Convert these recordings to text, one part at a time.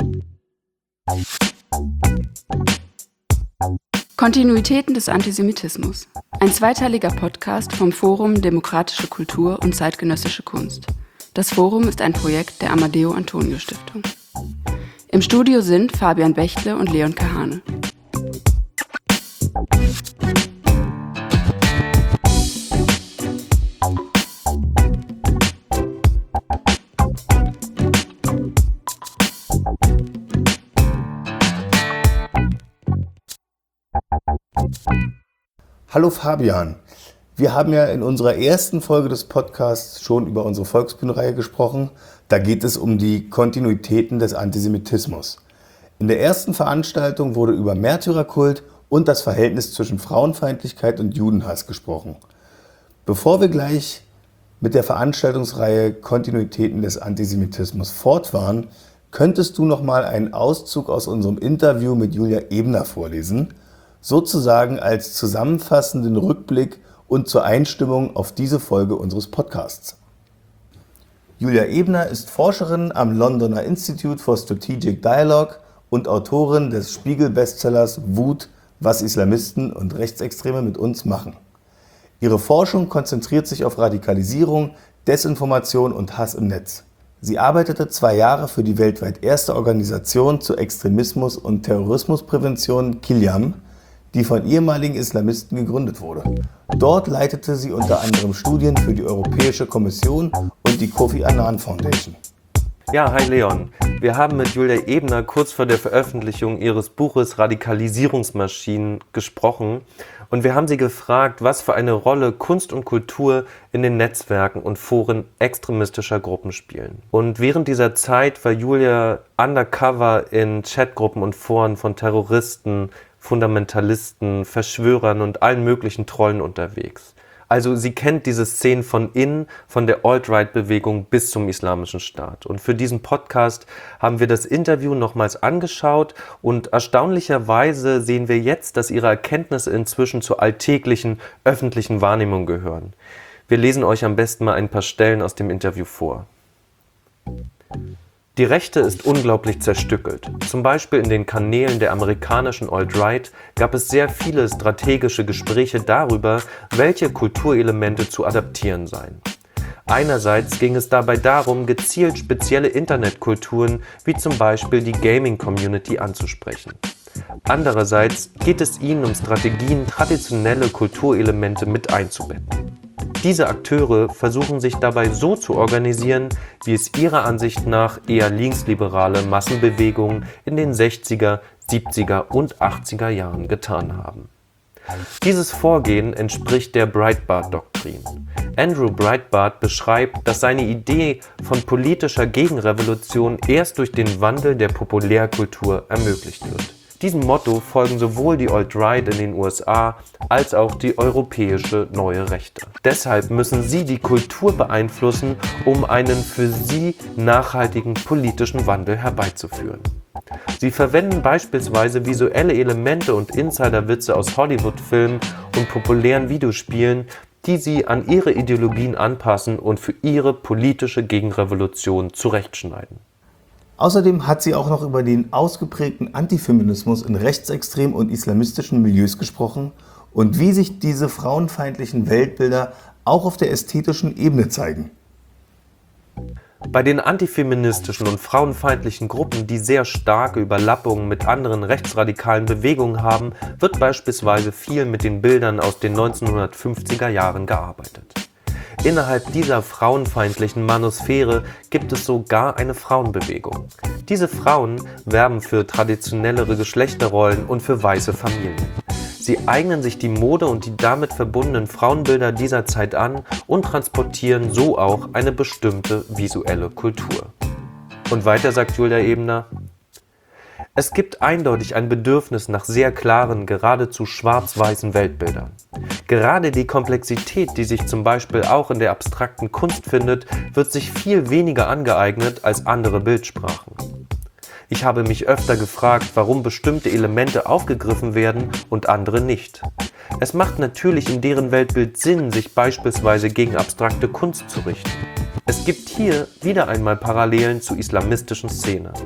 Kontinuitäten des Antisemitismus. Ein zweiteiliger Podcast vom Forum Demokratische Kultur und zeitgenössische Kunst. Das Forum ist ein Projekt der Amadeo Antonio Stiftung. Im Studio sind Fabian Bechtle und Leon Kahane. Hallo Fabian, wir haben ja in unserer ersten Folge des Podcasts schon über unsere Volksbühnenreihe gesprochen. Da geht es um die Kontinuitäten des Antisemitismus. In der ersten Veranstaltung wurde über Märtyrerkult und das Verhältnis zwischen Frauenfeindlichkeit und Judenhass gesprochen. Bevor wir gleich mit der Veranstaltungsreihe Kontinuitäten des Antisemitismus fortfahren, könntest du noch mal einen Auszug aus unserem Interview mit Julia Ebner vorlesen, sozusagen als zusammenfassenden Rückblick und zur Einstimmung auf diese Folge unseres Podcasts. Julia Ebner ist Forscherin am Londoner Institute for Strategic Dialogue und Autorin des Spiegel-Bestsellers Wut, was Islamisten und Rechtsextreme mit uns machen. Ihre Forschung konzentriert sich auf Radikalisierung, Desinformation und Hass im Netz. Sie arbeitete 2 Jahre für die weltweit erste Organisation zur Extremismus- und Terrorismusprävention Kilyam, die von ehemaligen Islamisten gegründet wurde. Dort leitete sie unter anderem Studien für die Europäische Kommission und die Kofi Annan Foundation. Ja, hi Leon. Wir haben mit Julia Ebner kurz vor der Veröffentlichung ihres Buches Radikalisierungsmaschinen gesprochen und wir haben sie gefragt, was für eine Rolle Kunst und Kultur in den Netzwerken und Foren extremistischer Gruppen spielen. Und während dieser Zeit war Julia undercover in Chatgruppen und Foren von Terroristen, Fundamentalisten, Verschwörern und allen möglichen Trollen unterwegs. Also sie kennt diese Szenen von der Alt-Right-Bewegung bis zum Islamischen Staat. Und für diesen Podcast haben wir das Interview nochmals angeschaut und erstaunlicherweise sehen wir jetzt, dass ihre Erkenntnisse inzwischen zur alltäglichen öffentlichen Wahrnehmung gehören. Wir lesen euch am besten mal ein paar Stellen aus dem Interview vor. Die Rechte ist unglaublich zerstückelt. Zum Beispiel in den Kanälen der amerikanischen Alt-Right gab es sehr viele strategische Gespräche darüber, welche Kulturelemente zu adaptieren seien. Einerseits ging es dabei darum, gezielt spezielle Internetkulturen wie zum Beispiel die Gaming-Community anzusprechen. Andererseits geht es ihnen um Strategien, traditionelle Kulturelemente mit einzubetten. Diese Akteure versuchen sich dabei so zu organisieren, wie es ihrer Ansicht nach eher linksliberale Massenbewegungen in den 60er, 70er und 80er Jahren getan haben. Dieses Vorgehen entspricht der Breitbart-Doktrin. Andrew Breitbart beschreibt, dass seine Idee von politischer Gegenrevolution erst durch den Wandel der Populärkultur ermöglicht wird. Diesem Motto folgen sowohl die Alt-Right in den USA als auch die europäische Neue Rechte. Deshalb müssen sie die Kultur beeinflussen, um einen für sie nachhaltigen politischen Wandel herbeizuführen. Sie verwenden beispielsweise visuelle Elemente und Insiderwitze aus Hollywood-Filmen und populären Videospielen, die sie an ihre Ideologien anpassen und für ihre politische Gegenrevolution zurechtschneiden. Außerdem hat sie auch noch über den ausgeprägten Antifeminismus in rechtsextremen und islamistischen Milieus gesprochen und wie sich diese frauenfeindlichen Weltbilder auch auf der ästhetischen Ebene zeigen. Bei den antifeministischen und frauenfeindlichen Gruppen, die sehr starke Überlappungen mit anderen rechtsradikalen Bewegungen haben, wird beispielsweise viel mit den Bildern aus den 1950er Jahren gearbeitet. Innerhalb dieser frauenfeindlichen Manosphäre gibt es sogar eine Frauenbewegung. Diese Frauen werben für traditionellere Geschlechterrollen und für weiße Familien. Sie eignen sich die Mode und die damit verbundenen Frauenbilder dieser Zeit an und transportieren so auch eine bestimmte visuelle Kultur. Und weiter sagt Julia Ebner: Es gibt eindeutig ein Bedürfnis nach sehr klaren, geradezu schwarz-weißen Weltbildern. Gerade die Komplexität, die sich zum Beispiel auch in der abstrakten Kunst findet, wird sich viel weniger angeeignet als andere Bildsprachen. Ich habe mich öfter gefragt, warum bestimmte Elemente aufgegriffen werden und andere nicht. Es macht natürlich in deren Weltbild Sinn, sich beispielsweise gegen abstrakte Kunst zu richten. Es gibt hier wieder einmal Parallelen zur islamistischen Szene.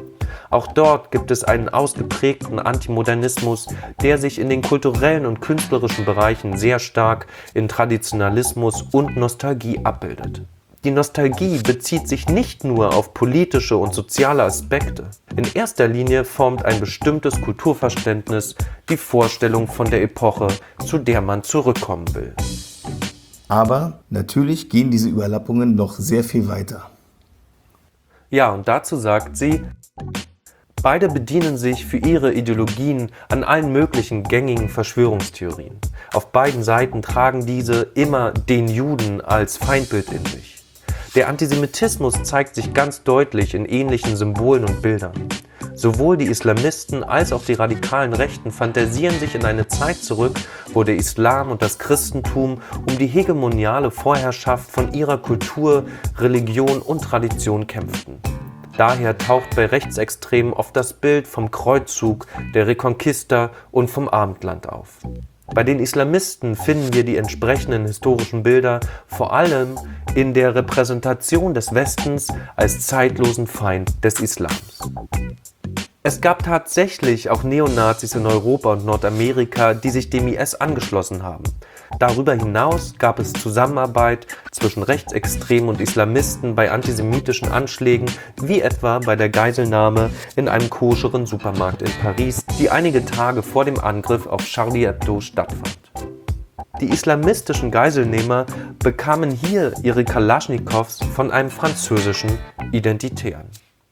Auch dort gibt es einen ausgeprägten Antimodernismus, der sich in den kulturellen und künstlerischen Bereichen sehr stark in Traditionalismus und Nostalgie abbildet. Die Nostalgie bezieht sich nicht nur auf politische und soziale Aspekte. In erster Linie formt ein bestimmtes Kulturverständnis die Vorstellung von der Epoche, zu der man zurückkommen will. Aber natürlich gehen diese Überlappungen noch sehr viel weiter. Ja, und dazu sagt sie: Beide bedienen sich für ihre Ideologien an allen möglichen gängigen Verschwörungstheorien. Auf beiden Seiten tragen diese immer den Juden als Feindbild in sich. Der Antisemitismus zeigt sich ganz deutlich in ähnlichen Symbolen und Bildern. Sowohl die Islamisten als auch die radikalen Rechten fantasieren sich in eine Zeit zurück, wo der Islam und das Christentum um die hegemoniale Vorherrschaft von ihrer Kultur, Religion und Tradition kämpften. Daher taucht bei Rechtsextremen oft das Bild vom Kreuzzug, der Reconquista und vom Abendland auf. Bei den Islamisten finden wir die entsprechenden historischen Bilder vor allem in der Repräsentation des Westens als zeitlosen Feind des Islams. Es gab tatsächlich auch Neonazis in Europa und Nordamerika, die sich dem IS angeschlossen haben. Darüber hinaus gab es Zusammenarbeit zwischen Rechtsextremen und Islamisten bei antisemitischen Anschlägen, wie etwa bei der Geiselnahme in einem koscheren Supermarkt in Paris, die einige Tage vor dem Angriff auf Charlie Hebdo stattfand. Die islamistischen Geiselnehmer bekamen hier ihre Kalaschnikows von einem französischen Identitären.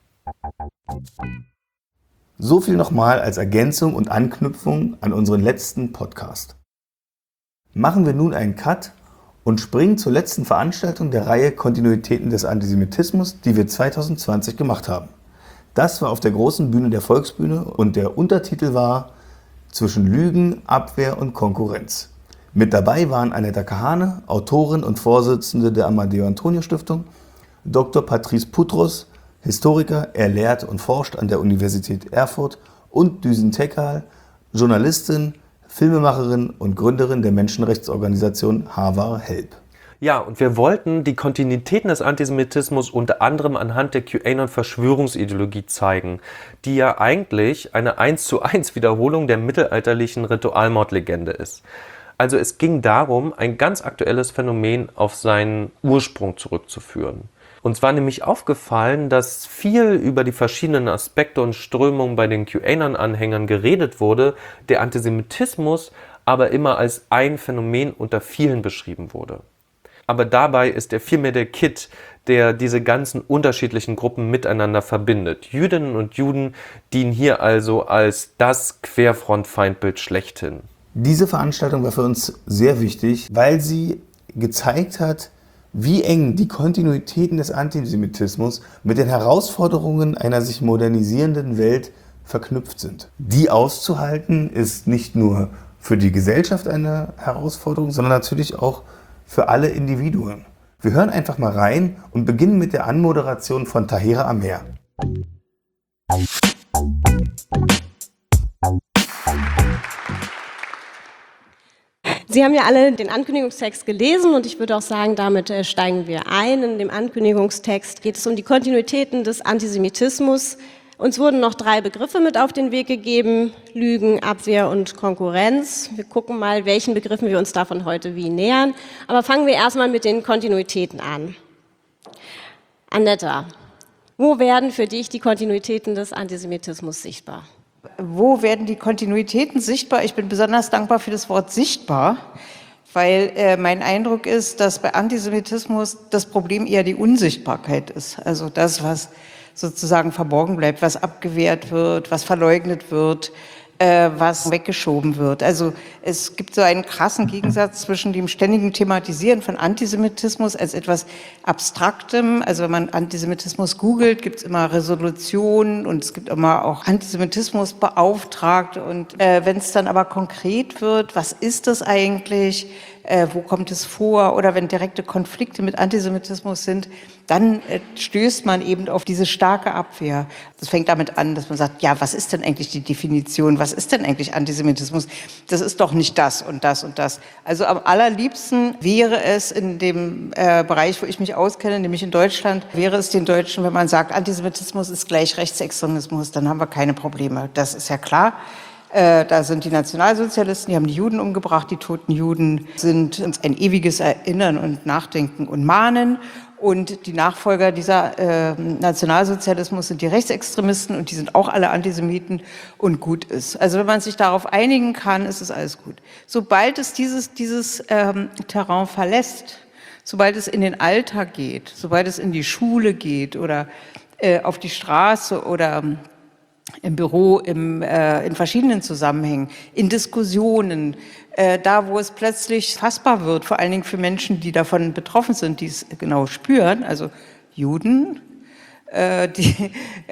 So viel nochmal als Ergänzung und Anknüpfung an unseren letzten Podcast. Machen wir nun einen Cut und springen zur letzten Veranstaltung der Reihe Kontinuitäten des Antisemitismus, die wir 2020 gemacht haben. Das war auf der großen Bühne der Volksbühne und der Untertitel war Zwischen Lügen, Abwehr und Konkurrenz. Mit dabei waren Annetta Kahane, Autorin und Vorsitzende der Amadeo Antonio Stiftung, Dr. Patrice Putros, Historiker, er lehrt und forscht an der Universität Erfurt, und Düsen Tekal, Journalistin, Filmemacherin und Gründerin der Menschenrechtsorganisation Havar Help. Ja, und wir wollten die Kontinuitäten des Antisemitismus unter anderem anhand der QAnon-Verschwörungsideologie zeigen, die ja eigentlich eine 1:1 Wiederholung der mittelalterlichen Ritualmordlegende ist. Also es ging darum, ein ganz aktuelles Phänomen auf seinen Ursprung zurückzuführen. Uns war nämlich aufgefallen, dass viel über die verschiedenen Aspekte und Strömungen bei den QAnon-Anhängern geredet wurde, der Antisemitismus aber immer als ein Phänomen unter vielen beschrieben wurde. Aber dabei ist er vielmehr der Kitt, der diese ganzen unterschiedlichen Gruppen miteinander verbindet. Jüdinnen und Juden dienen hier also als das Querfrontfeindbild schlechthin. Diese Veranstaltung war für uns sehr wichtig, weil sie gezeigt hat, wie eng die Kontinuitäten des Antisemitismus mit den Herausforderungen einer sich modernisierenden Welt verknüpft sind. Die auszuhalten ist nicht nur für die Gesellschaft eine Herausforderung, sondern natürlich auch für alle Individuen. Wir hören einfach mal rein und beginnen mit der Anmoderation von Tahera Amer. Sie haben ja alle den Ankündigungstext gelesen und ich würde auch sagen, damit steigen wir ein. In dem Ankündigungstext geht es um die Kontinuitäten des Antisemitismus. Uns wurden noch 3 Begriffe mit auf den Weg gegeben: Lügen, Abwehr und Konkurrenz. Wir gucken mal, welchen Begriffen wir uns davon heute wie nähern. Aber fangen wir erstmal mit den Kontinuitäten an. Annetta, wo werden für dich die Kontinuitäten des Antisemitismus sichtbar? Wo werden die Kontinuitäten sichtbar? Ich bin besonders dankbar für das Wort sichtbar, weil mein Eindruck ist, dass bei Antisemitismus das Problem eher die Unsichtbarkeit ist. Also das, was sozusagen verborgen bleibt, was abgewehrt wird, was verleugnet wird, was weggeschoben wird. Also es gibt so einen krassen Gegensatz zwischen dem ständigen Thematisieren von Antisemitismus als etwas Abstraktem. Also wenn man Antisemitismus googelt, gibt es immer Resolutionen und es gibt immer auch Antisemitismusbeauftragte. Und wenn es dann aber konkret wird, was ist das eigentlich? wo kommt es vor, oder wenn direkte Konflikte mit Antisemitismus sind, dann stößt man eben auf diese starke Abwehr. Das fängt damit an, dass man sagt, ja, was ist denn eigentlich die Definition, was ist denn eigentlich Antisemitismus? Das ist doch nicht das und das und das. Also am allerliebsten wäre es in dem Bereich, wo ich mich auskenne, nämlich in Deutschland, wäre es den Deutschen, wenn man sagt, Antisemitismus ist gleich Rechtsextremismus, dann haben wir keine Probleme. Das ist ja klar. Da sind die Nationalsozialisten, die haben die Juden umgebracht. Die toten Juden sind uns ein ewiges Erinnern und Nachdenken und Mahnen. Und die Nachfolger dieser Nationalsozialismus sind die Rechtsextremisten und die sind auch alle Antisemiten und gut ist. Also wenn man sich darauf einigen kann, ist es alles gut. Sobald es dieses Terrain verlässt, sobald es in den Alltag geht, sobald es in die Schule geht oder auf die Straße oder im Büro, in verschiedenen Zusammenhängen, in Diskussionen, da wo es plötzlich fassbar wird, vor allen Dingen für Menschen, die davon betroffen sind, die es genau spüren, also Juden, die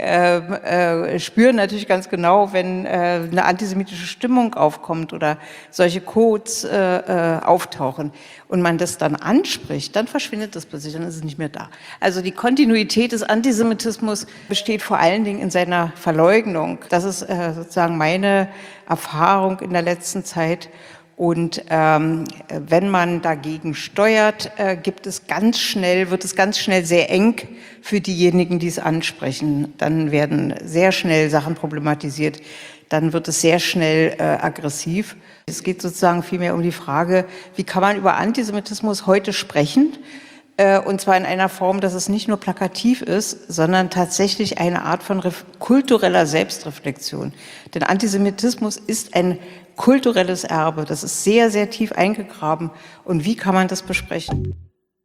spüren natürlich ganz genau, wenn eine antisemitische Stimmung aufkommt oder solche Codes auftauchen und man das dann anspricht, dann verschwindet das plötzlich, dann ist es nicht mehr da. Also die Kontinuität des Antisemitismus besteht vor allen Dingen in seiner Verleugnung. Das ist sozusagen meine Erfahrung in der letzten Zeit. Und wenn man dagegen steuert, wird es ganz schnell sehr eng für diejenigen, die es ansprechen. Dann werden sehr schnell Sachen problematisiert, dann wird es sehr schnell aggressiv. Es geht sozusagen vielmehr um die Frage, wie kann man über Antisemitismus heute sprechen? Und zwar in einer Form, dass es nicht nur plakativ ist, sondern tatsächlich eine Art von kultureller Selbstreflexion. Denn Antisemitismus ist ein kulturelles Erbe, das ist sehr, sehr tief eingegraben. Und wie kann man das besprechen?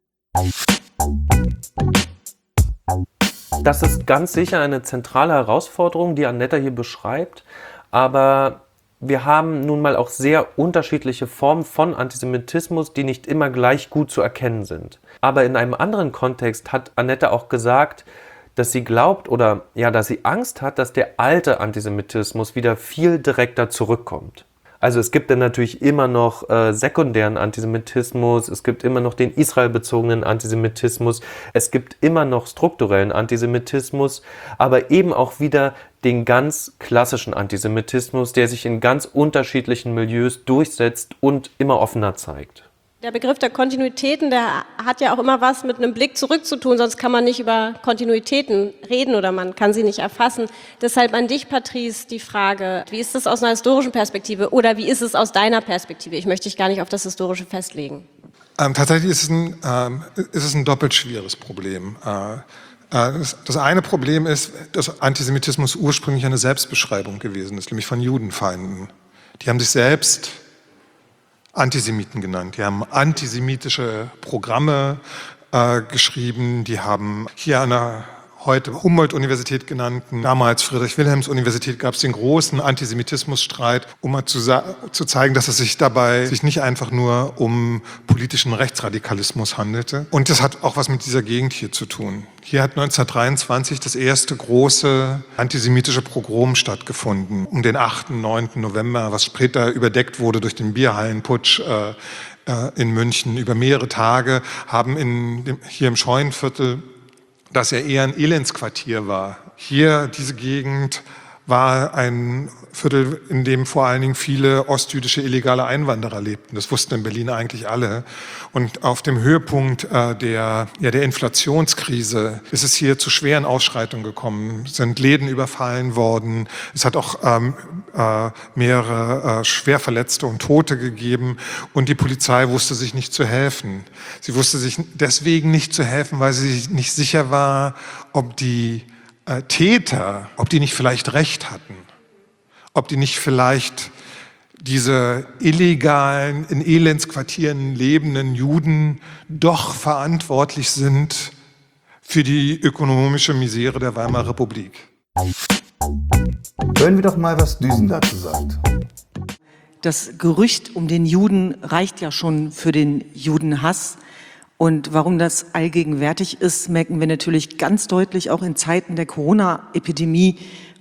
Das ist ganz sicher eine zentrale Herausforderung, die Annetta hier beschreibt, aber wir haben nun mal auch sehr unterschiedliche Formen von Antisemitismus, die nicht immer gleich gut zu erkennen sind. Aber in einem anderen Kontext hat Annetta auch gesagt, dass sie glaubt oder ja, dass sie Angst hat, dass der alte Antisemitismus wieder viel direkter zurückkommt. Also es gibt dann natürlich immer noch sekundären Antisemitismus, es gibt immer noch den israelbezogenen Antisemitismus, es gibt immer noch strukturellen Antisemitismus, aber eben auch wieder den ganz klassischen Antisemitismus, der sich in ganz unterschiedlichen Milieus durchsetzt und immer offener zeigt. Der Begriff der Kontinuitäten, der hat ja auch immer was mit einem Blick zurück zu tun, sonst kann man nicht über Kontinuitäten reden oder man kann sie nicht erfassen. Deshalb an dich, Patrice, die Frage, wie ist es aus einer historischen Perspektive oder wie ist es aus deiner Perspektive? Ich möchte dich gar nicht auf das Historische festlegen. Tatsächlich ist es ein doppelt schweres Problem. Das eine Problem ist, dass Antisemitismus ursprünglich eine Selbstbeschreibung gewesen ist, nämlich von Judenfeinden. Die haben sich selbst Antisemiten genannt. Die haben antisemitische Programme geschrieben. Die haben hier an der heute Humboldt-Universität genannten, damals Friedrich-Wilhelms-Universität, gab es den großen Antisemitismusstreit, um mal zu zeigen, dass es sich dabei nicht einfach nur um politischen Rechtsradikalismus handelte. Und das hat auch was mit dieser Gegend hier zu tun. Hier hat 1923 das erste große antisemitische Pogrom stattgefunden, um den 8. und 9. November, was später überdeckt wurde durch den Bierhallenputsch in München. Über mehrere Tage haben hier im Scheuenviertel, das ja eher ein Elendsquartier war. Hier, diese Gegend, war ein Viertel, in dem vor allen Dingen viele ostjüdische illegale Einwanderer lebten. Das wussten in Berlin eigentlich alle. Und auf dem Höhepunkt der Inflationskrise ist es hier zu schweren Ausschreitungen gekommen, sind Läden überfallen worden. Es hat auch mehrere Schwerverletzte und Tote gegeben. Und die Polizei wusste sich nicht zu helfen. Sie wusste sich deswegen nicht zu helfen, weil sie sich nicht sicher war, ob die Täter, ob die nicht vielleicht recht hatten, ob die nicht vielleicht diese illegalen, in Elendsquartieren lebenden Juden doch verantwortlich sind für die ökonomische Misere der Weimarer Republik. Hören wir doch mal, was Düsen dazu sagt. Das Gerücht um den Juden reicht ja schon für den Judenhass. Und warum das allgegenwärtig ist, merken wir natürlich ganz deutlich auch in Zeiten der Corona-Epidemie,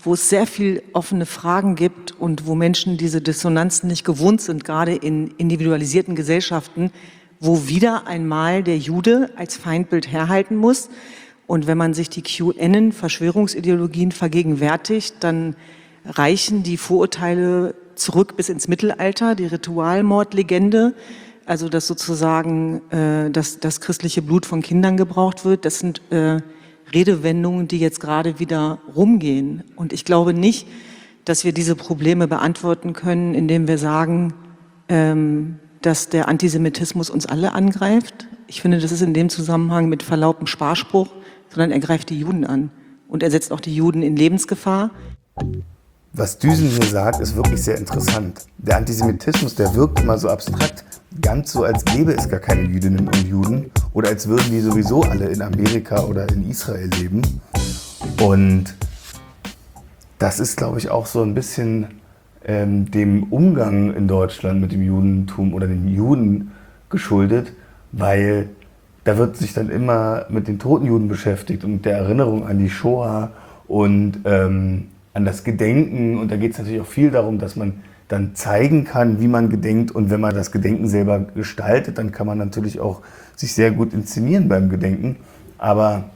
wo es sehr viel offene Fragen gibt und wo Menschen diese Dissonanzen nicht gewohnt sind, gerade in individualisierten Gesellschaften, wo wieder einmal der Jude als Feindbild herhalten muss. Und wenn man sich die QAnon-Verschwörungsideologien vergegenwärtigt, dann reichen die Vorurteile zurück bis ins Mittelalter, die Ritualmordlegende, also dass sozusagen das christliche Blut von Kindern gebraucht wird. Das sind Redewendungen, die jetzt gerade wieder rumgehen. Und ich glaube nicht, dass wir diese Probleme beantworten können, indem wir sagen, dass der Antisemitismus uns alle angreift. Ich finde, das ist in dem Zusammenhang mit Verlaub ein Sparspruch, sondern er greift die Juden an. Und er setzt auch die Juden in Lebensgefahr. Was Düsen hier sagt, ist wirklich sehr interessant. Der Antisemitismus, der wirkt immer so abstrakt, ganz so, als gäbe es gar keine Jüdinnen und Juden oder als würden die sowieso alle in Amerika oder in Israel leben. Und das ist, glaube ich, auch so ein bisschen dem Umgang in Deutschland mit dem Judentum oder den Juden geschuldet, weil da wird sich dann immer mit den toten Juden beschäftigt und der Erinnerung an die Shoah und an das Gedenken. Und da geht es natürlich auch viel darum, dass man dann zeigen kann, wie man gedenkt. Und wenn man das Gedenken selber gestaltet, dann kann man natürlich auch sich sehr gut inszenieren beim Gedenken. Aber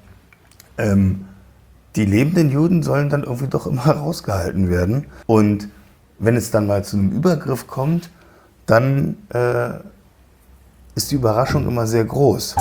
die lebenden Juden sollen dann irgendwie doch immer rausgehalten werden. Und wenn es dann mal zu einem Übergriff kommt, dann ist die Überraschung immer sehr groß.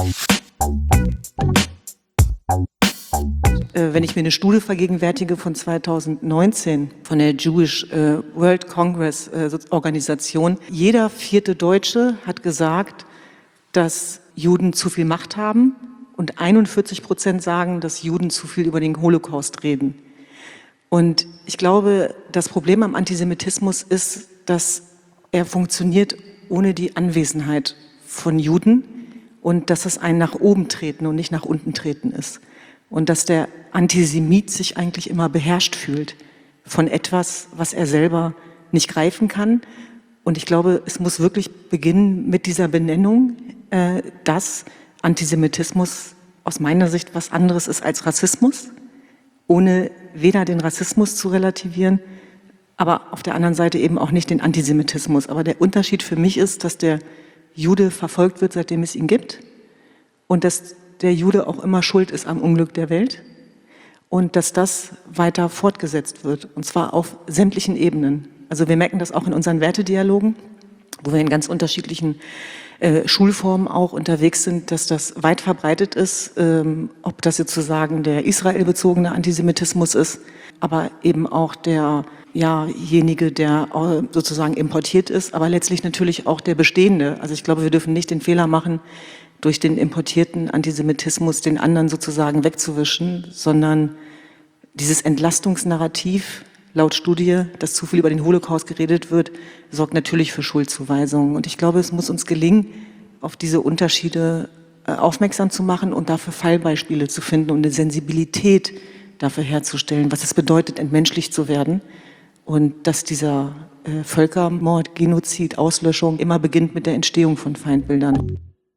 Wenn ich mir eine Studie vergegenwärtige von 2019 von der Jewish World Congress Organisation, jeder 4. Deutsche hat gesagt, dass Juden zu viel Macht haben und 41% sagen, dass Juden zu viel über den Holocaust reden. Und ich glaube, das Problem am Antisemitismus ist, dass er funktioniert ohne die Anwesenheit von Juden und dass es ein nach oben treten und nicht nach unten treten ist. Und dass der Antisemit sich eigentlich immer beherrscht fühlt von etwas, was er selber nicht greifen kann. Und ich glaube, es muss wirklich beginnen mit dieser Benennung, dass Antisemitismus aus meiner Sicht was anderes ist als Rassismus, ohne weder den Rassismus zu relativieren, aber auf der anderen Seite eben auch nicht den Antisemitismus. Aber der Unterschied für mich ist, dass der Jude verfolgt wird, seitdem es ihn gibt, und dass der Jude auch immer schuld ist am Unglück der Welt und dass das weiter fortgesetzt wird, und zwar auf sämtlichen Ebenen. Also wir merken das auch in unseren Wertedialogen, wo wir in ganz unterschiedlichen Schulformen auch unterwegs sind, dass das weit verbreitet ist, ob das jetzt sozusagen der israelbezogene Antisemitismus ist, aber eben auch derjenige, der sozusagen importiert ist, aber letztlich natürlich auch der bestehende. Also ich glaube, wir dürfen nicht den Fehler machen, durch den importierten Antisemitismus den anderen sozusagen wegzuwischen, sondern dieses Entlastungsnarrativ, laut Studie, dass zu viel über den Holocaust geredet wird, sorgt natürlich für Schuldzuweisungen. Und ich glaube, es muss uns gelingen, auf diese Unterschiede aufmerksam zu machen und dafür Fallbeispiele zu finden und eine Sensibilität dafür herzustellen, was es bedeutet, entmenschlicht zu werden. Und dass dieser Völkermord, Genozid, Auslöschung immer beginnt mit der Entstehung von Feindbildern.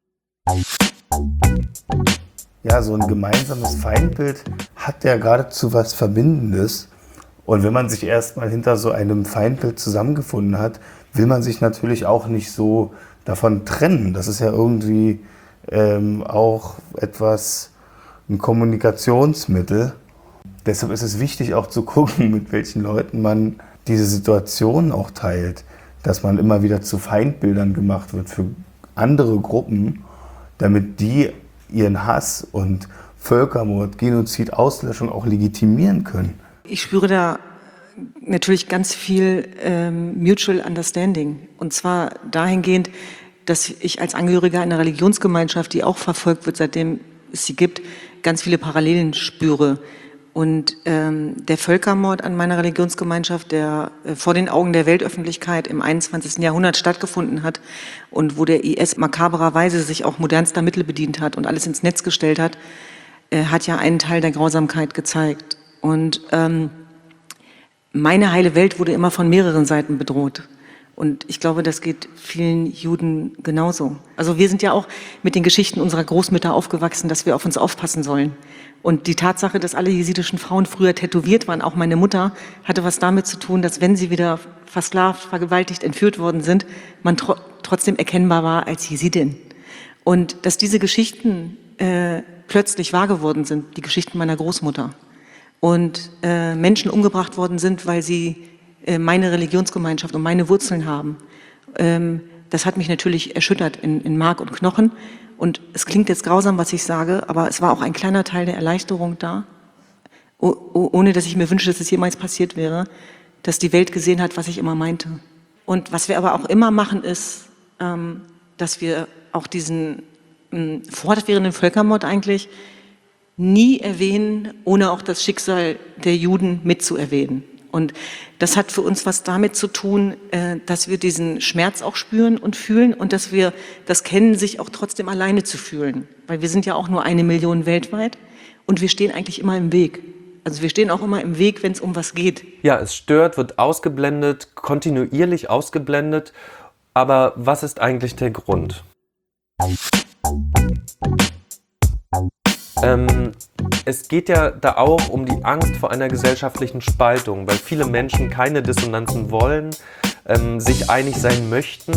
Ja, so ein gemeinsames Feindbild hat ja geradezu was Verbindendes. Und wenn man sich erstmal hinter so einem Feindbild zusammengefunden hat, will man sich natürlich auch nicht so davon trennen. Das ist ja irgendwie auch ein Kommunikationsmittel. Deshalb ist es wichtig auch zu gucken, mit welchen Leuten man diese Situation auch teilt. Dass man immer wieder zu Feindbildern gemacht wird für andere Gruppen, damit die ihren Hass und Völkermord, Genozid, Auslöschung auch legitimieren können. Ich spüre da natürlich ganz viel Mutual Understanding. Und zwar dahingehend, dass ich als Angehöriger einer Religionsgemeinschaft, die auch verfolgt wird, seitdem es sie gibt, ganz viele Parallelen spüre. Und der Völkermord an meiner Religionsgemeinschaft, der vor den Augen der Weltöffentlichkeit im 21. Jahrhundert stattgefunden hat und wo der IS makabererweise sich auch modernster Mittel bedient hat und alles ins Netz gestellt hat, hat ja einen Teil der Grausamkeit gezeigt. Und meine heile Welt wurde immer von mehreren Seiten bedroht. Und ich glaube, das geht vielen Juden genauso. Also wir sind ja auch mit den Geschichten unserer Großmütter aufgewachsen, dass wir auf uns aufpassen sollen. Und die Tatsache, dass alle jesidischen Frauen früher tätowiert waren, auch meine Mutter, hatte was damit zu tun, dass wenn sie wieder versklavt, vergewaltigt, entführt worden sind, man trotzdem erkennbar war als Jesidin. Und dass diese Geschichten plötzlich wahr geworden sind, die Geschichten meiner Großmutter, und Menschen umgebracht worden sind, weil sie meine Religionsgemeinschaft und meine Wurzeln haben, das hat mich natürlich erschüttert in Mark und Knochen. Und es klingt jetzt grausam, was ich sage, aber es war auch ein kleiner Teil der Erleichterung da, ohne dass ich mir wünsche, dass es jemals passiert wäre, dass die Welt gesehen hat, was ich immer meinte. Und was wir aber auch immer machen, ist, dass wir auch diesen fortwährenden Völkermord eigentlich nie erwähnen, ohne auch das Schicksal der Juden mitzuerwähnen. Und das hat für uns was damit zu tun, dass wir diesen Schmerz auch spüren und fühlen und dass wir das kennen, sich auch trotzdem alleine zu fühlen. Weil wir sind ja auch nur 1 Million weltweit und wir stehen eigentlich immer im Weg. Also wir stehen auch immer im Weg, wenn es um was geht. Ja, es stört, wird ausgeblendet, kontinuierlich ausgeblendet. Aber was ist eigentlich der Grund? Es geht ja da auch um die Angst vor einer gesellschaftlichen Spaltung, weil viele Menschen keine Dissonanzen wollen, sich einig sein möchten.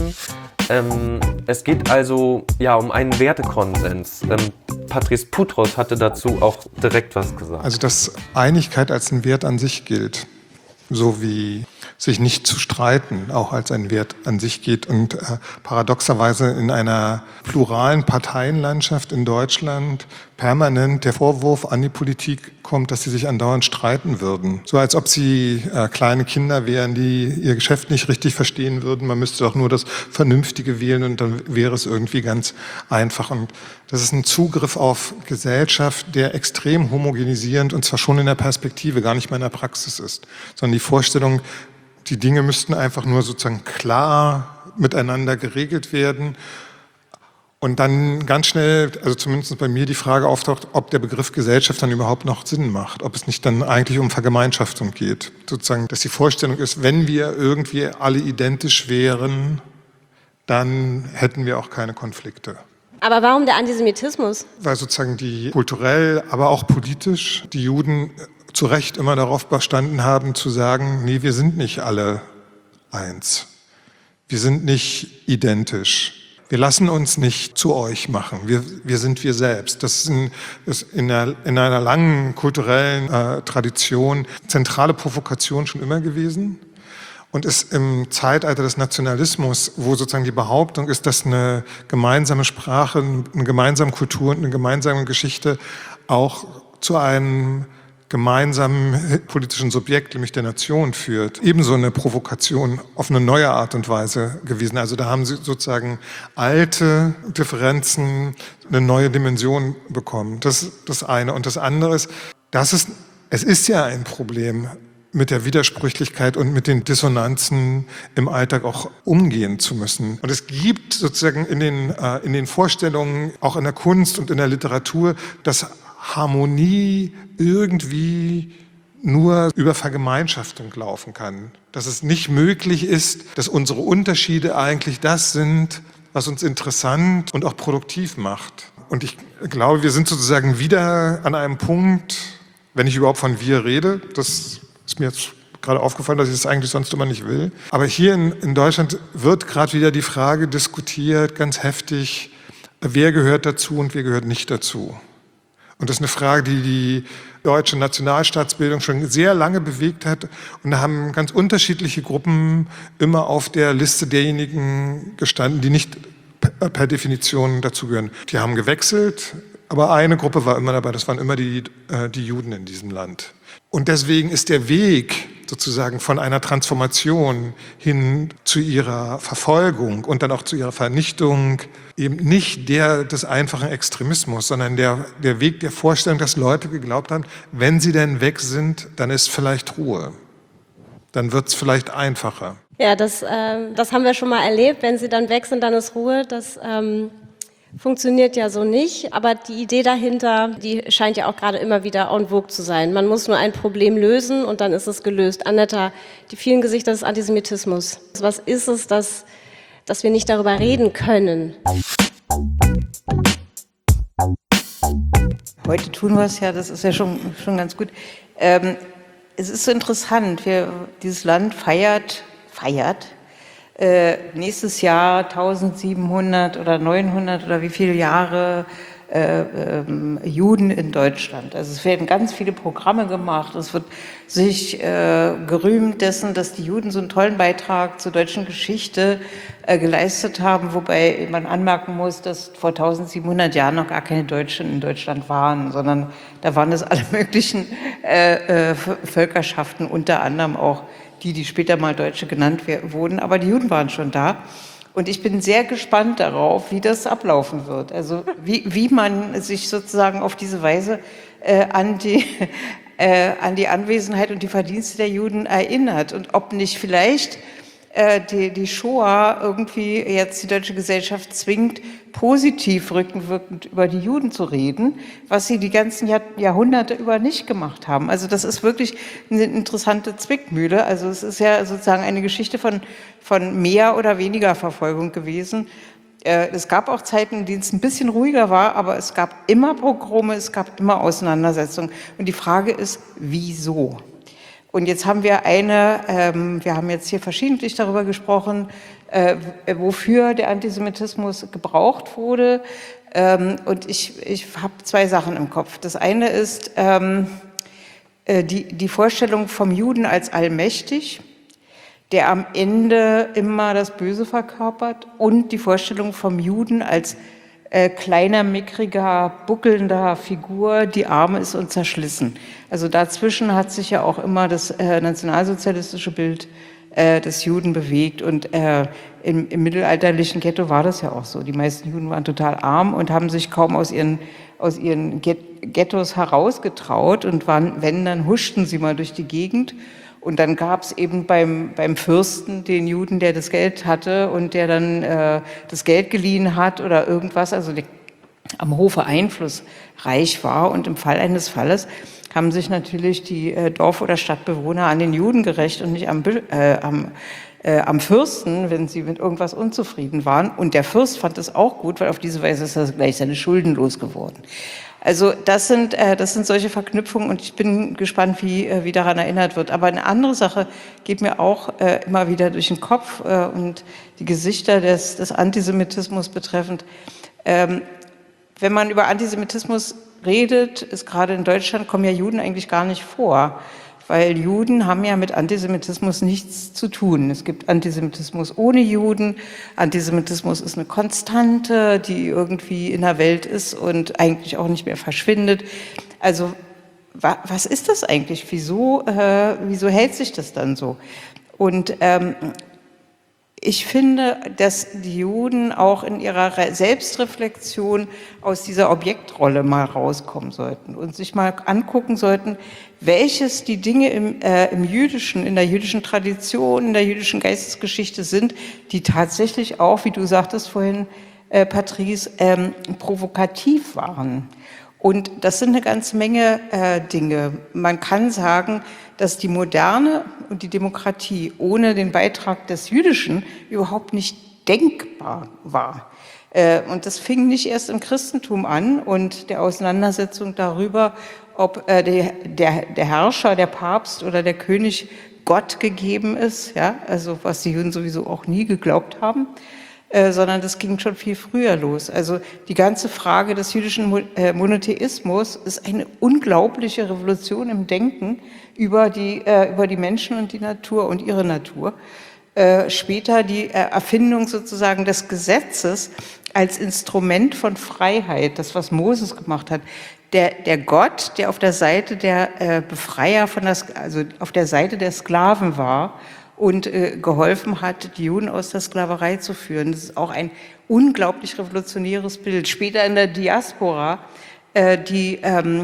Es geht also ja um einen Wertekonsens. Patrice Poutros hatte dazu auch direkt was gesagt. Also dass Einigkeit als ein Wert an sich gilt, so wie sich nicht zu streiten auch als ein Wert an sich geht und paradoxerweise in einer pluralen Parteienlandschaft in Deutschland permanent der Vorwurf an die Politik kommt, dass sie sich andauernd streiten würden. So als ob sie kleine Kinder wären, die ihr Geschäft nicht richtig verstehen würden. Man müsste doch nur das Vernünftige wählen und dann wäre es irgendwie ganz einfach. Und das ist ein Zugriff auf Gesellschaft, der extrem homogenisierend und zwar schon in der Perspektive, gar nicht mehr in der Praxis ist, sondern die Vorstellung, die Dinge müssten einfach nur sozusagen klar miteinander geregelt werden. Und dann ganz schnell, also zumindest bei mir die Frage auftaucht, ob der Begriff Gesellschaft dann überhaupt noch Sinn macht, ob es nicht dann eigentlich um Vergemeinschaftung geht. Sozusagen, dass die Vorstellung ist, wenn wir irgendwie alle identisch wären, dann hätten wir auch keine Konflikte. Aber warum der Antisemitismus? Weil sozusagen die kulturell, aber auch politisch die Juden zu Recht immer darauf bestanden haben, zu sagen, nee, wir sind nicht alle eins. Wir sind nicht identisch. Wir lassen uns nicht zu euch machen. Wir sind wir selbst. Das ist in einer langen kulturellen Tradition zentrale Provokation schon immer gewesen. Und ist im Zeitalter des Nationalismus, wo sozusagen die Behauptung ist, dass eine gemeinsame Sprache, eine gemeinsame Kultur und eine gemeinsame Geschichte auch zu einem gemeinsamen politischen Subjekt, nämlich der Nation, führt. Ebenso eine Provokation auf eine neue Art und Weise gewesen. Also da haben sie sozusagen alte Differenzen eine neue Dimension bekommen. Das ist das eine. Und das andere ist, es ist ja ein Problem, mit der Widersprüchlichkeit und mit den Dissonanzen im Alltag auch umgehen zu müssen. Und es gibt sozusagen in den Vorstellungen, auch in der Kunst und in der Literatur, dass Harmonie irgendwie nur über Vergemeinschaftung laufen kann. Dass es nicht möglich ist, dass unsere Unterschiede eigentlich das sind, was uns interessant und auch produktiv macht. Und ich glaube, wir sind sozusagen wieder an einem Punkt, wenn ich überhaupt von wir rede, das ist mir jetzt gerade aufgefallen, dass ich das eigentlich sonst immer nicht will. Aber hier in Deutschland wird gerade wieder die Frage diskutiert, ganz heftig, wer gehört dazu und wer gehört nicht dazu. Und das ist eine Frage, die die deutsche Nationalstaatsbildung schon sehr lange bewegt hat. Und da haben ganz unterschiedliche Gruppen immer auf der Liste derjenigen gestanden, die nicht per Definition dazugehören. Die haben gewechselt, aber eine Gruppe war immer dabei, das waren immer die Juden in diesem Land. Und deswegen ist der Weg sozusagen von einer Transformation hin zu ihrer Verfolgung und dann auch zu ihrer Vernichtung eben nicht der des einfachen Extremismus, sondern der Weg der Vorstellung, dass Leute geglaubt haben, wenn sie denn weg sind, dann ist vielleicht Ruhe. Dann wird es vielleicht einfacher. Ja, das haben wir schon mal erlebt. Wenn sie dann weg sind, dann ist Ruhe. Das funktioniert ja so nicht, aber die Idee dahinter, die scheint ja auch gerade immer wieder en vogue zu sein. Man muss nur ein Problem lösen und dann ist es gelöst. Annetta, die vielen Gesichter des Antisemitismus. Was ist es, dass wir nicht darüber reden können? Heute tun wir es ja, das ist ja schon ganz gut. Es ist so interessant, dieses Land feiert nächstes Jahr 1700 oder 900 oder wie viele Jahre Juden in Deutschland. Also es werden ganz viele Programme gemacht, es wird sich gerühmt dessen, dass die Juden so einen tollen Beitrag zur deutschen Geschichte geleistet haben, wobei man anmerken muss, dass vor 1700 Jahren noch gar keine Deutschen in Deutschland waren, sondern da waren es alle möglichen Völkerschaften, unter anderem auch die später mal Deutsche genannt wurden, aber die Juden waren schon da. Und ich bin sehr gespannt darauf, wie das ablaufen wird. Also wie man sich sozusagen auf diese Weise an die Anwesenheit und die Verdienste der Juden erinnert und ob nicht vielleicht die Shoah irgendwie jetzt die deutsche Gesellschaft zwingt, positiv rückenwirkend über die Juden zu reden, was sie die ganzen Jahrhunderte über nicht gemacht haben. Also das ist wirklich eine interessante Zwickmühle. Also es ist ja sozusagen eine Geschichte von mehr oder weniger Verfolgung gewesen. Es gab auch Zeiten, in denen es ein bisschen ruhiger war, aber es gab immer Pogrome, es gab immer Auseinandersetzungen. Und die Frage ist, wieso? Und jetzt haben wir wir haben jetzt hier verschiedentlich darüber gesprochen, wofür der Antisemitismus gebraucht wurde. Und ich habe zwei Sachen im Kopf. Das eine ist die Vorstellung vom Juden als allmächtig, der am Ende immer das Böse verkörpert, und die Vorstellung vom Juden als kleiner, mickriger, buckelnder Figur, die arm ist und zerschlissen. Also dazwischen hat sich ja auch immer das nationalsozialistische Bild des Juden bewegt, und im mittelalterlichen Ghetto war das ja auch so. Die meisten Juden waren total arm und haben sich kaum aus ihren Ghettos herausgetraut und wenn, dann huschten sie mal durch die Gegend. Und dann gab es eben beim Fürsten den Juden, der das Geld hatte und der dann das Geld geliehen hat oder irgendwas, also am Hofe einflussreich war. Und im Fall eines Falles haben sich natürlich die Dorf- oder Stadtbewohner an den Juden gerächt und nicht am Fürsten, wenn sie mit irgendwas unzufrieden waren. Und der Fürst fand das auch gut, weil auf diese Weise ist er gleich seine Schulden losgeworden. Also das sind solche Verknüpfungen, und ich bin gespannt, wie daran erinnert wird. Aber eine andere Sache geht mir auch immer wieder durch den Kopf und die Gesichter des Antisemitismus betreffend. Wenn man über Antisemitismus redet, ist gerade in Deutschland, kommen ja Juden eigentlich gar nicht vor, weil Juden haben ja mit Antisemitismus nichts zu tun. Es gibt Antisemitismus ohne Juden. Antisemitismus ist eine Konstante, die irgendwie in der Welt ist und eigentlich auch nicht mehr verschwindet. Also was ist das eigentlich? Wieso hält sich das dann so? Und ich finde, dass die Juden auch in ihrer Selbstreflexion aus dieser Objektrolle mal rauskommen sollten und sich mal angucken sollten, welches die Dinge in der jüdischen Tradition, in der jüdischen Geistesgeschichte sind, die tatsächlich auch, wie du sagtest vorhin, Patrice, provokativ waren. Und das sind eine ganze Menge Dinge. Man kann sagen, dass die Moderne und die Demokratie ohne den Beitrag des Jüdischen überhaupt nicht denkbar war. Und das fing nicht erst im Christentum an und der Auseinandersetzung darüber, ob der Herrscher, der Papst oder der König Gott gegeben ist, ja, also was die Juden sowieso auch nie geglaubt haben, sondern das ging schon viel früher los. Also die ganze Frage des jüdischen Monotheismus ist eine unglaubliche Revolution im Denken über die Menschen und die Natur und ihre Natur. Später die Erfindung sozusagen des Gesetzes als Instrument von Freiheit, das, was Moses gemacht hat. Der Gott, der auf der Seite der Befreier also auf der Seite der Sklaven war und geholfen hat, die Juden aus der Sklaverei zu führen. Das ist auch ein unglaublich revolutionäres Bild. Später in der Diaspora, die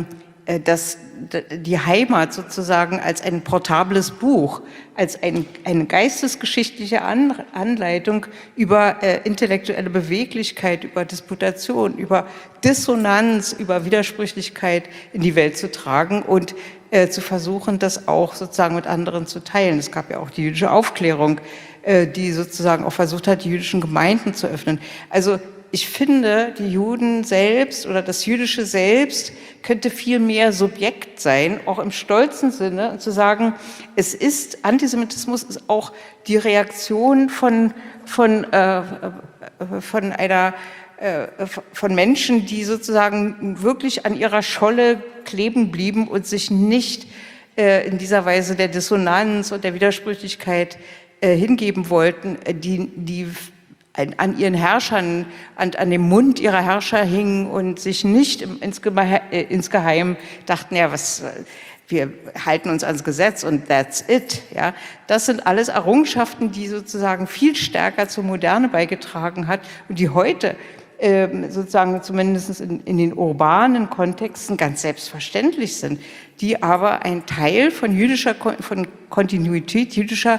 dass die Heimat sozusagen als ein portables Buch, als eine geistesgeschichtliche Anleitung über intellektuelle Beweglichkeit, über Disputation, über Dissonanz, über Widersprüchlichkeit in die Welt zu tragen und zu versuchen, das auch sozusagen mit anderen zu teilen. Es gab ja auch die jüdische Aufklärung, die sozusagen auch versucht hat, die jüdischen Gemeinden zu öffnen. Also ich finde, die Juden selbst oder das Jüdische selbst könnte viel mehr Subjekt sein, auch im stolzen Sinne, und zu sagen, Antisemitismus ist auch die Reaktion von Menschen, die sozusagen wirklich an ihrer Scholle kleben blieben und sich nicht in dieser Weise der Dissonanz und der Widersprüchlichkeit hingeben wollten, die an ihren Herrschern, an dem Mund ihrer Herrscher hingen und sich nicht insgeheim dachten, ja, wir halten uns ans Gesetz und that's it. Ja, das sind alles Errungenschaften, die sozusagen viel stärker zur Moderne beigetragen hat und die heute sozusagen zumindest in den urbanen Kontexten ganz selbstverständlich sind, die aber ein Teil von Kontinuität jüdischer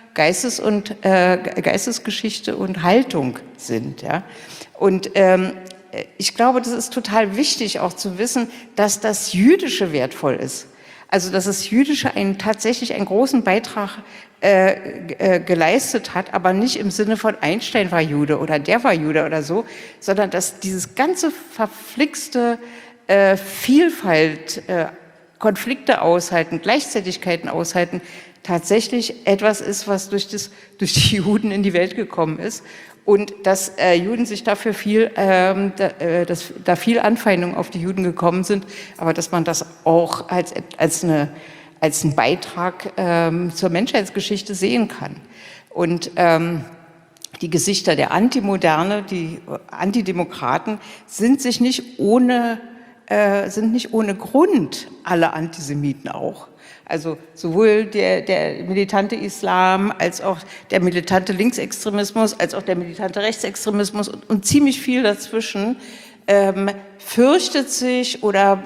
Geistesgeschichte und Haltung sind. Ja? Und ich glaube, das ist total wichtig auch zu wissen, dass das Jüdische wertvoll ist. Also dass das Jüdische tatsächlich einen großen Beitrag geleistet hat, aber nicht im Sinne von Einstein war Jude oder der war Jude oder so, sondern dass dieses ganze verflixte Vielfalt, Konflikte aushalten, Gleichzeitigkeiten aushalten, tatsächlich etwas ist, was durch die Juden in die Welt gekommen ist und dass Juden sich dafür dass da viel Anfeindungen auf die Juden gekommen sind, aber dass man das auch als einen Beitrag zur Menschheitsgeschichte sehen kann. Und die Gesichter der Antimoderne, die Antidemokraten sind nicht ohne Grund alle Antisemiten auch. Also sowohl der militante Islam als auch der militante Linksextremismus, als auch der militante Rechtsextremismus und ziemlich viel dazwischen fürchtet sich oder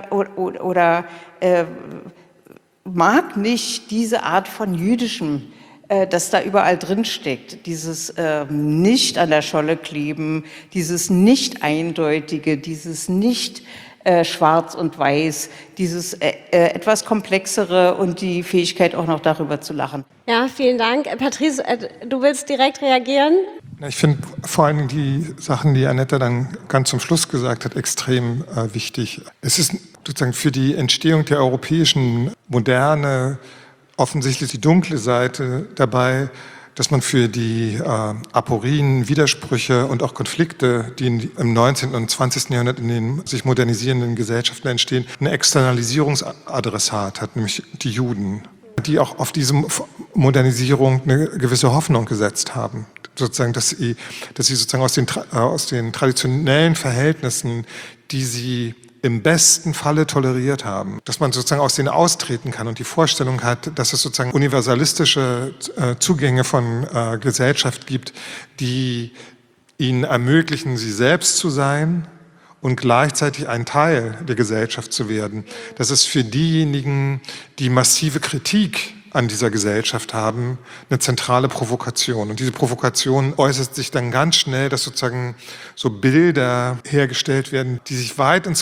mag nicht diese Art von Jüdischem, das da überall drin steckt, dieses nicht an der Scholle kleben, dieses nicht eindeutige, dieses nicht schwarz und weiß, dieses etwas komplexere und die Fähigkeit auch noch darüber zu lachen. Ja, vielen Dank. Patrice, du willst direkt reagieren? Ich finde vor allem die Sachen, die Annette dann ganz zum Schluss gesagt hat, extrem wichtig. Es ist sozusagen für die Entstehung der europäischen Moderne offensichtlich die dunkle Seite dabei, dass man für die Aporien, Widersprüche und auch Konflikte, die im 19. und 20. Jahrhundert in den sich modernisierenden Gesellschaften entstehen, eine Externalisierungsadressat hat, nämlich die Juden, die auch auf diese Modernisierung eine gewisse Hoffnung gesetzt haben. Sozusagen, dass sie sozusagen aus den traditionellen Verhältnissen, die sie im besten Falle toleriert haben, dass man sozusagen aus denen austreten kann und die Vorstellung hat, dass es sozusagen universalistische Zugänge von Gesellschaft gibt, die ihnen ermöglichen, sie selbst zu sein und gleichzeitig ein Teil der Gesellschaft zu werden. Das ist für diejenigen, die massive Kritik an dieser Gesellschaft haben, eine zentrale Provokation. Und diese Provokation äußert sich dann ganz schnell, dass sozusagen so Bilder hergestellt werden, die sich weit ins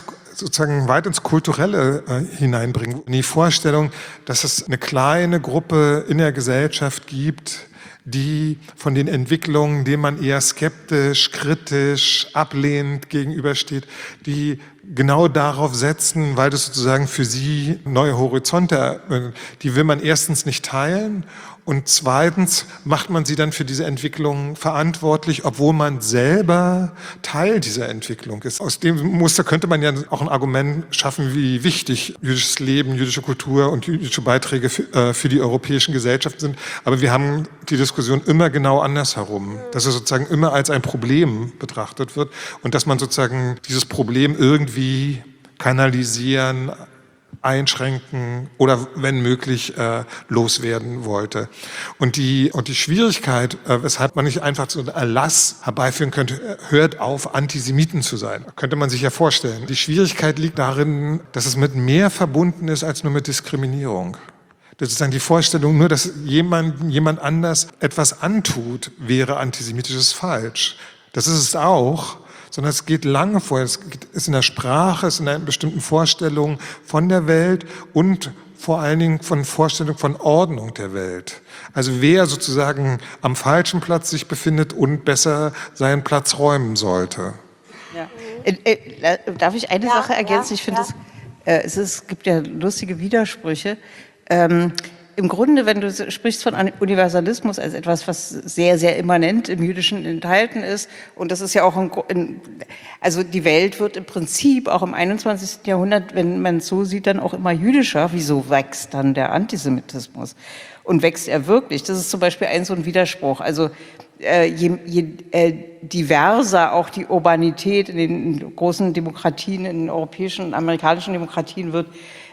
Kulturelle hineinbringen. Die Vorstellung, dass es eine kleine Gruppe in der Gesellschaft gibt, die von den Entwicklungen, denen man eher skeptisch, kritisch, ablehnend gegenübersteht, die genau darauf setzen, weil das sozusagen für sie neue Horizonte, die will man erstens nicht teilen und zweitens macht man sie dann für diese Entwicklung verantwortlich, obwohl man selber Teil dieser Entwicklung ist. Aus dem Muster könnte man ja auch ein Argument schaffen, wie wichtig jüdisches Leben, jüdische Kultur und jüdische Beiträge für die europäischen Gesellschaften sind. Aber wir haben die Diskussion immer genau andersherum, dass es sozusagen immer als ein Problem betrachtet wird und dass man sozusagen dieses Problem irgendwie kanalisieren, einschränken oder wenn möglich loswerden wollte. Und die Schwierigkeit, weshalb man nicht einfach so einen Erlass herbeiführen könnte, hört auf, Antisemiten zu sein. Könnte man sich ja vorstellen. Die Schwierigkeit liegt darin, dass es mit mehr verbunden ist als nur mit Diskriminierung. Das ist dann die Vorstellung, nur dass jemand anders etwas antut, wäre antisemitisches falsch. Das ist es auch, sondern es geht lange vorher. Es ist in der Sprache, es ist in einer bestimmten Vorstellung von der Welt und vor allen Dingen von Vorstellung von Ordnung der Welt. Also wer sozusagen am falschen Platz sich befindet und besser seinen Platz räumen sollte. Ja. Darf ich eine Sache ergänzen? Ich finde, es gibt ja lustige Widersprüche. Im Grunde, wenn du sprichst von Universalismus als etwas, was sehr, sehr immanent im Jüdischen enthalten ist, und das ist ja auch also die Welt wird im Prinzip auch im 21. Jahrhundert, wenn man es so sieht, dann auch immer jüdischer. Wieso wächst dann der Antisemitismus? Und wächst er wirklich? Das ist zum Beispiel so ein Widerspruch. Also je diverser auch die Urbanität in den großen Demokratien, in den europäischen und amerikanischen Demokratien wird,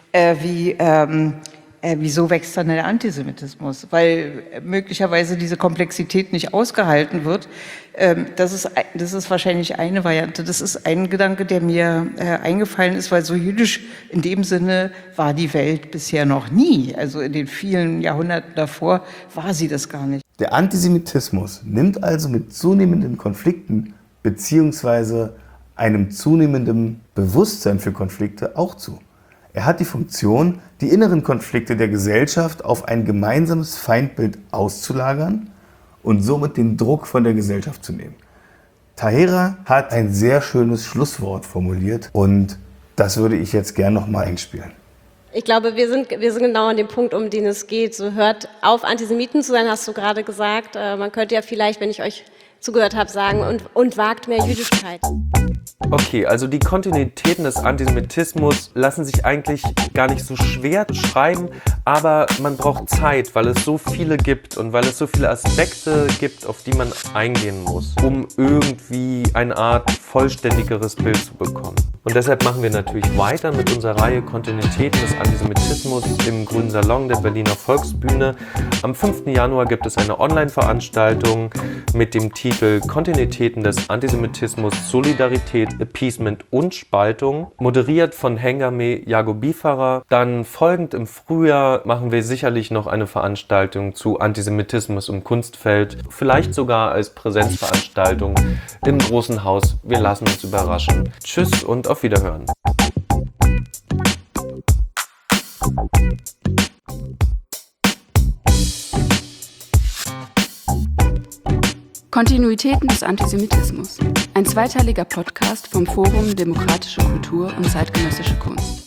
wieso wächst dann der Antisemitismus? Weil möglicherweise diese Komplexität nicht ausgehalten wird. Das ist wahrscheinlich eine Variante. Das ist ein Gedanke, der mir eingefallen ist, weil so jüdisch in dem Sinne war die Welt bisher noch nie. Also in den vielen Jahrhunderten davor war sie das gar nicht. Der Antisemitismus nimmt also mit zunehmenden Konflikten bzw. einem zunehmenden Bewusstsein für Konflikte auch zu. Er hat die Funktion, die inneren Konflikte der Gesellschaft auf ein gemeinsames Feindbild auszulagern und somit den Druck von der Gesellschaft zu nehmen. Tahera hat ein sehr schönes Schlusswort formuliert und das würde ich jetzt gern nochmal einspielen. Ich glaube, wir sind genau an dem Punkt, um den es geht. So hört auf, Antisemiten zu sein, hast du gerade gesagt. Man könnte ja vielleicht, wenn ich euch zugehört habe, sagen, und wagt mehr Jüdischkeit. Okay, also die Kontinuitäten des Antisemitismus lassen sich eigentlich gar nicht so schwer beschreiben, aber man braucht Zeit, weil es so viele gibt und weil es so viele Aspekte gibt, auf die man eingehen muss, um irgendwie eine Art vollständigeres Bild zu bekommen. Und deshalb machen wir natürlich weiter mit unserer Reihe Kontinuitäten des Antisemitismus im Grünen Salon der Berliner Volksbühne. Am 5. Januar gibt es eine Online-Veranstaltung mit dem Titel Kontinuitäten des Antisemitismus, Solidarität, Appeasement und Spaltung, moderiert von Hengame Jagobifarer. Dann folgend im Frühjahr machen wir sicherlich noch eine Veranstaltung zu Antisemitismus im Kunstfeld, vielleicht sogar als Präsenzveranstaltung im Großen Haus. Wir lassen uns überraschen. Tschüss und auf Wiederhören. Kontinuitäten des Antisemitismus. Ein zweiteiliger Podcast vom Forum Demokratische Kultur und zeitgenössische Kunst.